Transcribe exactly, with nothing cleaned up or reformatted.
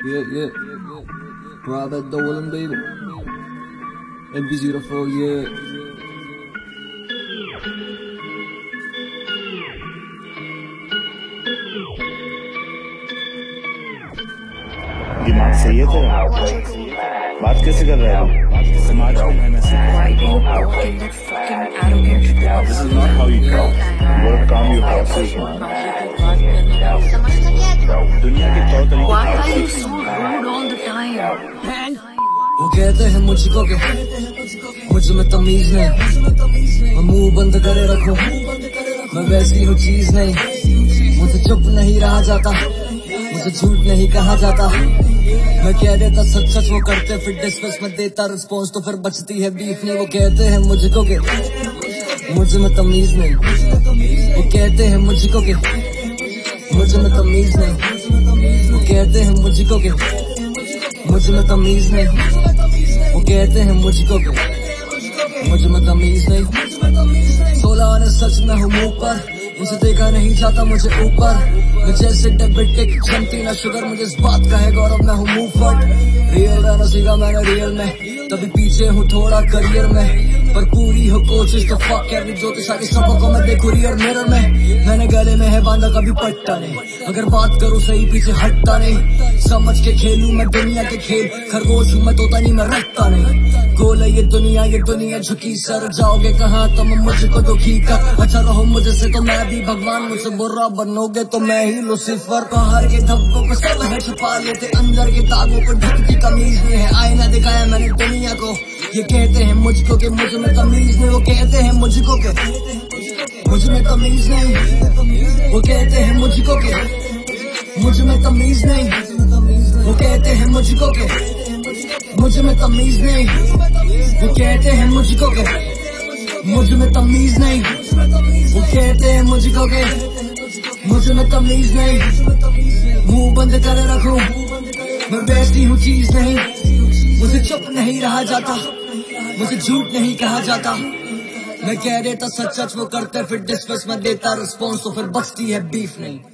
Yeah, yeah. Private Dolan, baby. M P zero four, yeah. दिमाग सही है तेरा? बात कैसे कर रहा है? समाज में रहना सीख। This is not how you talk. You gotta calm your horses, man. दुनिया के तौर तरीके Why are you so rude all the time? वो कहते हैं मुझको के मुझ में तमीज नहीं, मैं मुंह बंद करे रखूं, मैं वैसी हूँ चीज नहीं, मुझे चुप नहीं रहा जाता, मुझे झूठ नहीं कहा जाता, मैं कह देता सच सच वो करते, फिर डिस्कस में देता रिस्पॉन्स तो फिर बचती है बीफ नहीं। वो कहते हैं मुझको के मुझ में तमीज नहीं, वो कहते हैं मुझको के मुझ में तमीज नहीं, वो कहते हैं मुझको के मुझ में तमीज नहीं, वो कहते हैं मुझको के मुझ में तमीज नहीं। सोलह आने सच में हूँ मुंह पर, उनसे देखा नहीं जाता मुझे ऊपर, मैं जैसे डेबिटिक जमती ना शुगर, मुझे इस बात का है गौरव मैं हूँ मुंह फट। रियल रहना सीखा मैंने रियल में, तभी पीछे हूँ थोड़ा करियर में, पर पूरी हो कोशिश तो फक कर ली ज्योतिष आगे सबको मैं देखूं रियर मिरर में। मैंने गले में है बांधा कभी पट्टा नहीं, अगर बात करूँ सही पीछे हटता नहीं, समझ के खेलूं मैं दुनिया के खेल, खरगोश हूँ मैं तोता नहीं मैं रखता नहीं। गोल है ये दुनिया ये दुनिया झुकी, सर जाओगे कहाँ तुम मुझको दुखी कर, अच्छा रहो मुझसे तो मैं भी भगवान, मुझसे बुरा बनोगे तो मैं ही लुसिफर। बाहर के धब्बों को सब है छुपा लेते, अंदर के दागों को ढकती कमीज में है, आईना दिखाया मैंने दुनिया को, ये कहते हैं मुझको के मुझ में तमीज नहीं, वो कहते हैं मुझको के मुझ में तमीज नहीं, वो कहते हैं मुझको के मुझ में तमीज नहीं, वो कहते हैं मुझको के मुझ में तमीज नहीं, वो कहते हैं मुझको के मुझ में तमीज नहीं, वो कहते हैं मुझको के मुझ में तमीज नहीं, मुंह बंद करे रखूं, मैं वैसी हूँ चीज नहीं, मुझे चुप नहीं रहा जाता, मुझे झूठ नहीं कहा जाता, मैं कह देता सच सच वो करते, फिर डिस्कस में देता रिस्पॉन्स तो फिर बचती है बीफ नहीं।